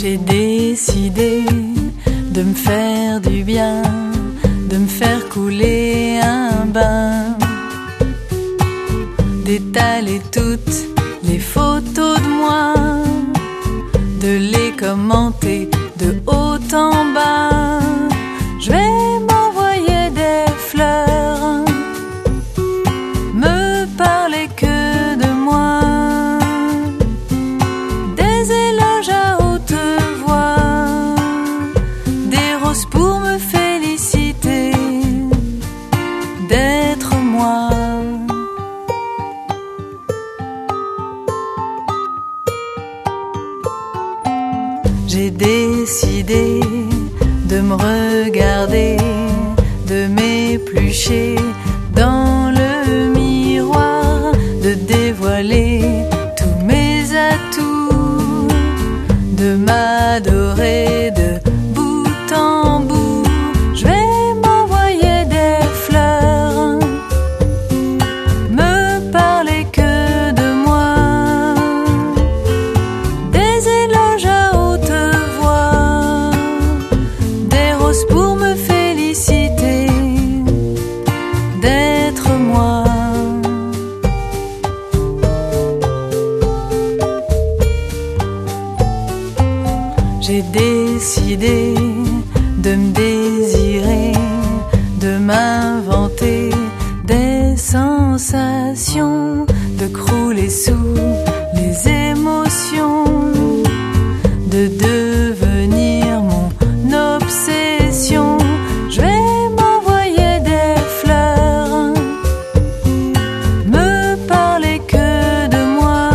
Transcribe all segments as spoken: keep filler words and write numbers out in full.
J'ai décidé de me faire du bien, de me faire couler un bain, d'étaler toutes les photos de moi, de les commenter de haut en bas. Je vais m'envoyer des fleurs, me parler que de moi, des éloges à haute voix, des roses pour me féliciter d'être moi. J'ai décidé de me regarder, de m'éplucher dans le miroir, de dévoiler tous mes atouts, de m'adorer de bout en bout. Je vais m'envoyer des fleurs, me parler que de moi, des éloges à haute voix, des roses pour me féliciter d'être moi. J'ai décidé de me désirer, de m'inventer des sensations, de crouler sous les émotions, de devenir mon obsession. Je vais m'envoyer des fleurs, me parler que de moi,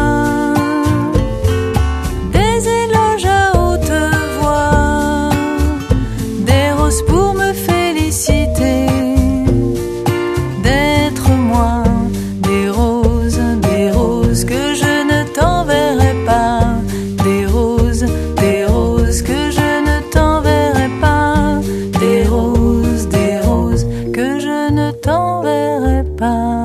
des éloges à haute voix, des roses pour me féliciter d'être moi, des roses, des roses que je ne t'enverrai pas, des roses, des roses que je ne t'enverrai pas, des roses, des roses que je ne t'enverrai pas.